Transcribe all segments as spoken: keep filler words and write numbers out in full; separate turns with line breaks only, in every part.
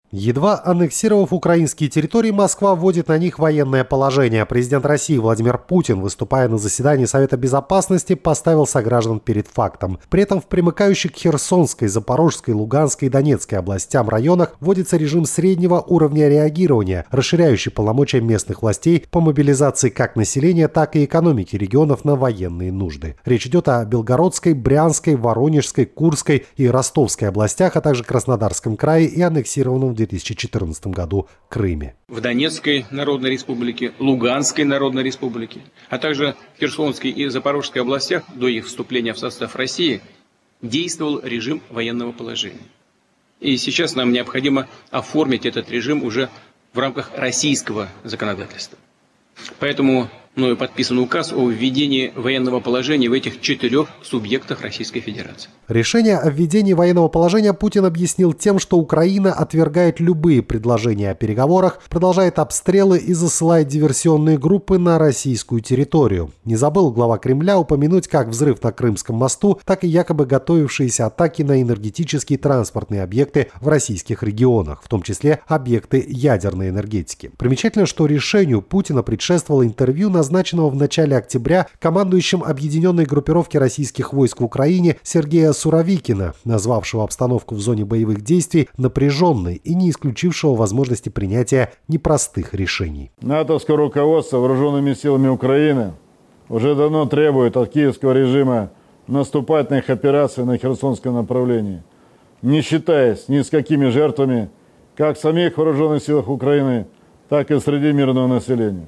Едва аннексировав украинские территории, Москва вводит на них военное положение. Президент России Владимир Путин, выступая на заседании Совета Безопасности, поставил сограждан перед фактом. При этом в примыкающих к Херсонской, Запорожской, Луганской и Донецкой областям районах вводится режим среднего уровня реагирования, расширяющий полномочия местных властей по мобилизации как населения, так и экономики регионов на военные нужды. Речь идет о Белгородской, Брянской, Воронежской, Курской и Ростовской областях, а также Краснодарском крае и аннексированном в две тысячи четырнадцатом году Крыме.
В Донецкой Народной Республике, Луганской Народной Республике, а также в Херсонской и Запорожской областях до их вступления в состав России действовал режим военного положения. И сейчас нам необходимо оформить этот режим уже в рамках российского законодательства. Поэтому мною подписан указ о введении военного положения в этих четырех субъектах Российской Федерации.
Решение о введении военного положения Путин объяснил тем, что Украина отвергает любые предложения о переговорах, продолжает обстрелы и засылает диверсионные группы на российскую территорию. Не забыл глава Кремля упомянуть как взрыв на Крымском мосту, так и якобы готовившиеся атаки на энергетические и транспортные объекты в российских регионах, в том числе объекты ядерной энергетики. Примечательно, что решению Путина предшествовало интервью, назначенного в начале октября командующим объединенной группировки российских войск в Украине Сергея Суровикина, назвавшего обстановку в зоне боевых действий напряженной и не исключившего возможности принятия непростых решений.
НАТОвское руководство вооруженными силами Украины уже давно требует от киевского режима наступательных операций на Херсонском направлении, не считаясь ни с какими жертвами как в самих вооруженных силах Украины, так и среди мирного населения.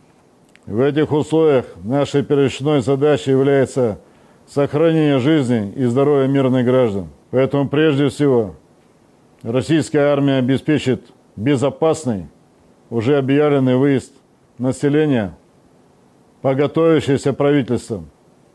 В этих условиях нашей первичной задачей является сохранение жизни и здоровья мирных граждан. Поэтому прежде всего российская армия обеспечит безопасный, уже объявленный выезд населения по готовящейся правительством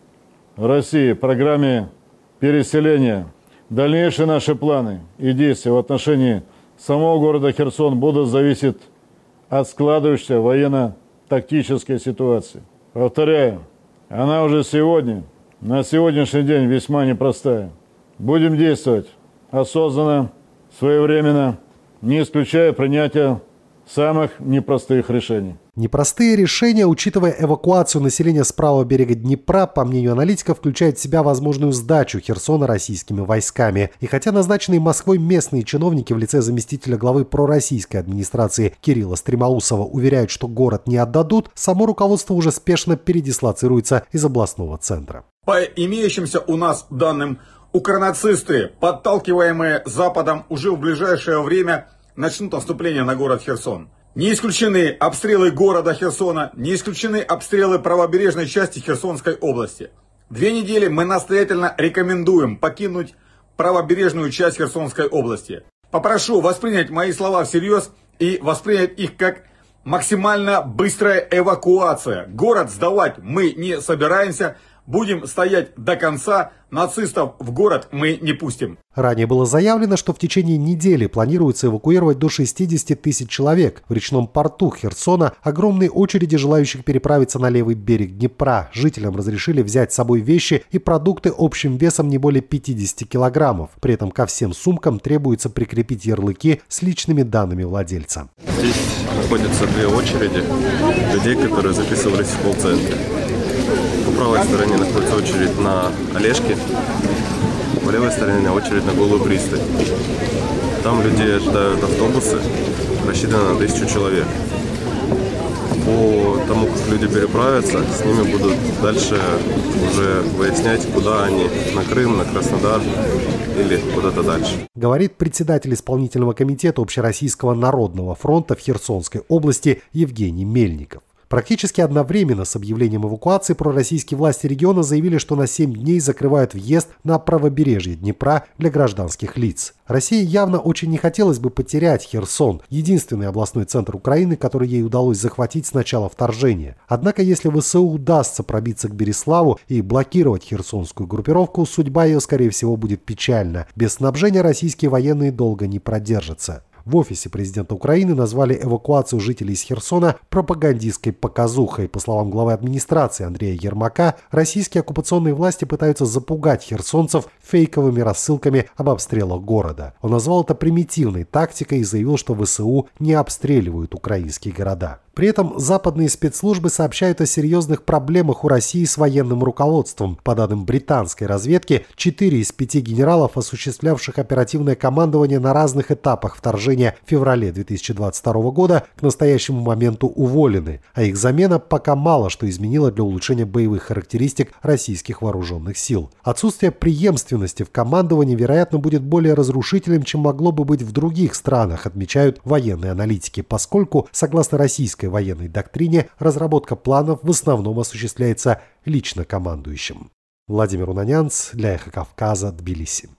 России программе переселения. Дальнейшие наши планы и действия в отношении самого города Херсон будут зависеть от складывающейся военно-тактической ситуации. Повторяю, она уже сегодня, на сегодняшний день весьма непростая. Будем действовать осознанно, своевременно, не исключая принятия самых непростых решений.
Непростые решения, учитывая эвакуацию населения с правого берега Днепра, по мнению аналитиков, включают в себя возможную сдачу Херсона российскими войсками. И хотя назначенные Москвой местные чиновники в лице заместителя главы пророссийской администрации Кирилла Стремоусова уверяют, что город не отдадут, само руководство уже спешно передислоцируется из областного центра.
По имеющимся у нас данным, укронацисты, подталкиваемые Западом, уже в ближайшее время начнут наступление на город Херсон. Не исключены обстрелы города Херсона, не исключены обстрелы правобережной части Херсонской области. Две недели мы настоятельно рекомендуем покинуть правобережную часть Херсонской области. Попрошу воспринять мои слова всерьез и воспринять их как максимально быстрая эвакуация. Город сдавать мы не собираемся. Будем стоять до конца, нацистов в город мы не пустим.
Ранее было заявлено, что в течение недели планируется эвакуировать до шестидесяти тысяч человек. В речном порту Херсона огромные очереди желающих переправиться на левый берег Днепра. Жителям разрешили взять с собой вещи и продукты общим весом не более пятидесяти килограммов. При этом ко всем сумкам требуется прикрепить ярлыки с личными данными владельца.
Здесь находятся две очереди людей, которые записывались в колл-центре. По правой стороне находится очередь на Олежке, по левой стороне очередь на Голую пристань. Там людей ожидают автобусы, рассчитаны на тысячу человек. По тому, как люди переправятся, с ними будут дальше уже выяснять, куда они, на Крым, на Краснодар или куда-то дальше.
Говорит председатель исполнительного комитета Общероссийского народного фронта в Херсонской области Евгений Мельников. Практически одновременно с объявлением эвакуации пророссийские власти региона заявили, что на семь дней закрывают въезд на правобережье Днепра для гражданских лиц. России явно очень не хотелось бы потерять Херсон, единственный областной центр Украины, который ей удалось захватить с начала вторжения. Однако, если ВСУ удастся пробиться к Береславу и блокировать херсонскую группировку, судьба ее, скорее всего, будет печальна. Без снабжения российские военные долго не продержатся. В офисе президента Украины назвали эвакуацию жителей из Херсона пропагандистской показухой. По словам главы администрации Андрея Ермака, российские оккупационные власти пытаются запугать херсонцев фейковыми рассылками об обстрелах города. Он назвал это примитивной тактикой и заявил, что ВСУ не обстреливают украинские города. При этом западные спецслужбы сообщают о серьезных проблемах у России с военным руководством. По данным британской разведки, четыре из пяти генералов, осуществлявших оперативное командование на разных этапах вторжения в феврале две тысячи двадцать второго года, к настоящему моменту уволены, а их замена пока мало что изменила для улучшения боевых характеристик российских вооруженных сил. Отсутствие преемственности в командовании, вероятно, будет более разрушительным, чем могло бы быть в других странах, отмечают военные аналитики, поскольку, согласно российской военной доктрине, разработка планов в основном осуществляется лично командующим. Владимир Унанянц для Эхо Кавказа, Тбилиси.